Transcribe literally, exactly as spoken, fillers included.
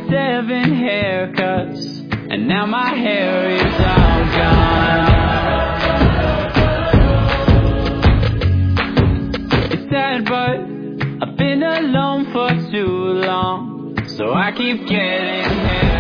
seven haircuts, and now my hair is all gone. It's sad, but I've been alone for too long, so I keep getting hair.